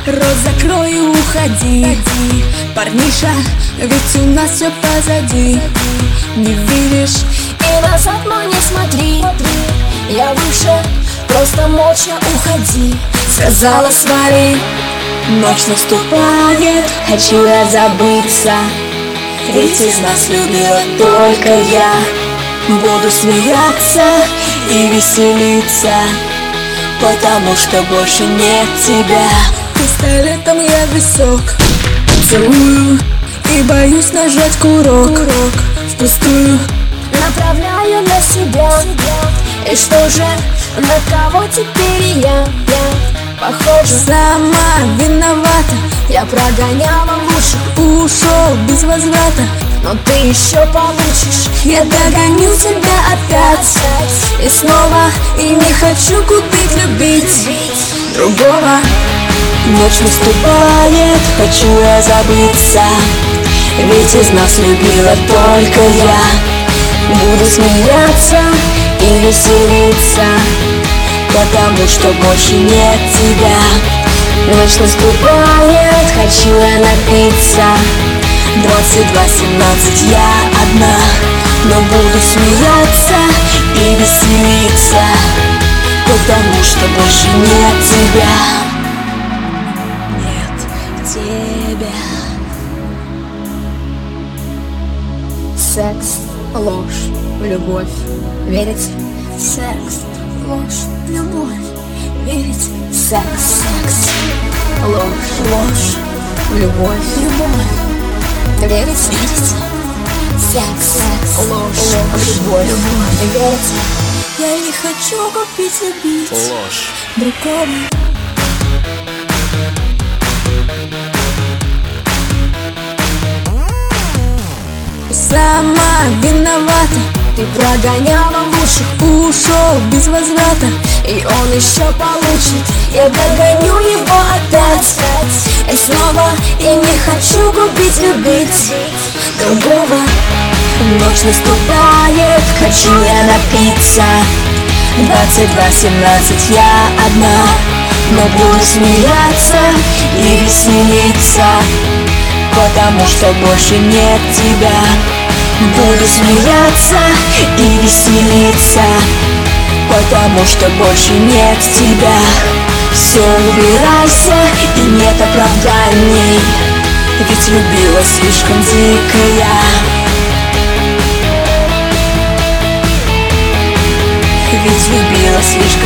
Рот закрой и уходи, парниша, ведь у нас все позади. Не видишь? И назад, но не смотри, я выше, просто молча уходи. Сказала, свали, ночь наступает, хочу я забыться. Ведь из нас любила только я. Буду смеяться и веселиться, потому что больше нет тебя. Пистолетом я висок целую и боюсь нажать курок. Впустую направляю на себя. И что же, на кого теперь я похожа? Сама виновата, Я прогоняла лучше, ушел без возврата. но ты еще получишь. Я догоню тебя опять и снова, и не хочу купить, любить другого. Ночь наступает, хочу я забыться, ведь из нас любила только я. Буду смеяться и веселиться, потому что больше нет тебя. Ночь наступает, хочу я напиться. 22:17 я одна, но буду смеяться и веселиться, потому что больше нет тебя. Нет тебя. Секс, ложь, любовь. Верите? Секс, ложь, любовь, верить. Секс, ложь, любовь. Верите? Секс, ложь, любовь. Верите? Я не хочу купить, любить Ложь. другого. Сама виновата, Ты прогоняла лучших, ушел без возврата. и он еще получит. Я догоню его опять и снова, и не хочу губить, любить другого. Ночь наступает, хочу я напиться. 22:17 я одна, но буду смеяться и веселиться, потому что больше нет тебя. Буду смеяться и веселиться, потому что больше нет тебя. Все, убирайся, и нет оправданий, ведь любила слишком дико я. Ведь любила слишком